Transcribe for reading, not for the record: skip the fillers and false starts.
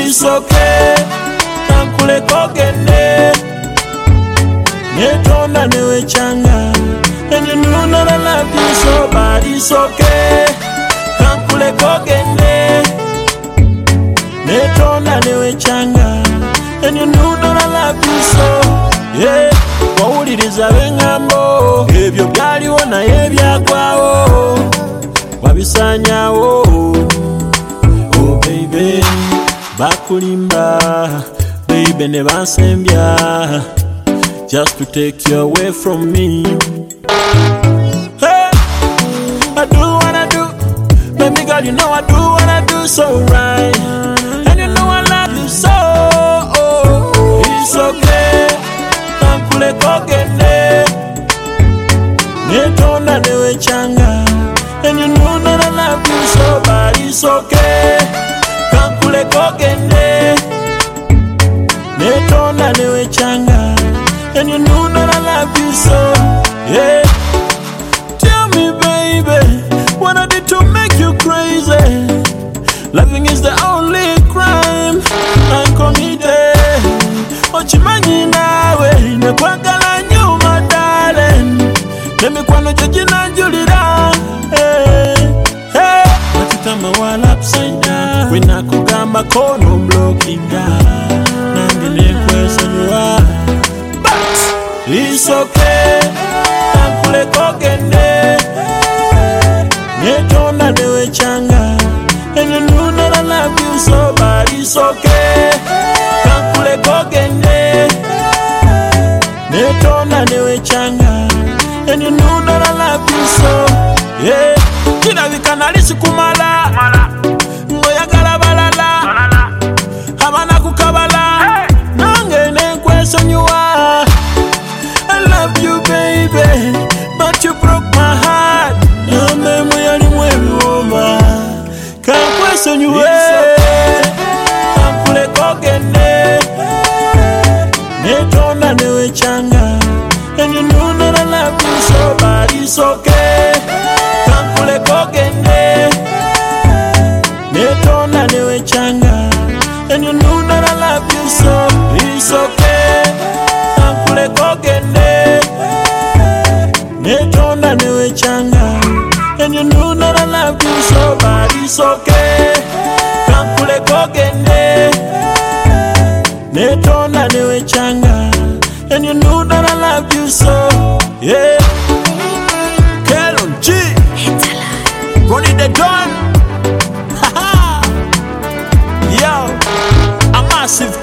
It's okay, kankule kogende. Netonda newe changa, and you know that I love you so bad. It's okay, kankule kogende. Netonda newe changa, and you know that I love you so. Yeah, wawuliriza bengambo, ebyo byaliwo naye byagwawo, wabisanyawo. Oh baby, bakulimba, baby ne bansembya, just to take you away from me. Hey, I do what I do, baby girl, you know I do what I do so right, and you know I love you so. It's okay, kankule kogende. Netonda newe changa, and you know that I love you so bad. It's okay, kankule kogende. Netonda newe changa, and you know that I love you so. Yeah, tell me baby, what I did to make you crazy? Loving is the only crime I committed. Ochimanyi nawe, nekwagala nyuma darling. Nemikwano jojina julira. Hey, watitama wala upside down. Wina kugamba kono blocking down. Nange nekwesa nyua. But it's okay, kankule kogende. Netonda newe changa, and you know that I love you so bad. It's okay, kankule kogende. Netonda newe changa, and you know that I love you so. Yeah, kila wikanalisi kumala, ngoyagala balala, habana kukabala, nange nekwesa nyua. I love you baby, but you broke my heart. Yambe muyali mwebi woma, kankwesa nyua. Kankule kogende. Netonda newe changa, and you know that I love you so bad. It's okay, kankule kogende. Netonda newe changa, and you know that I love you so. It's okay, kankule kogende. Netonda newe changa, and you know that I love you so bad. It's okay, kankule kogende. Netonda newe changa, and you know that I love you so. Yeah, Kelon G, Ronnie the Don. Yo, a massive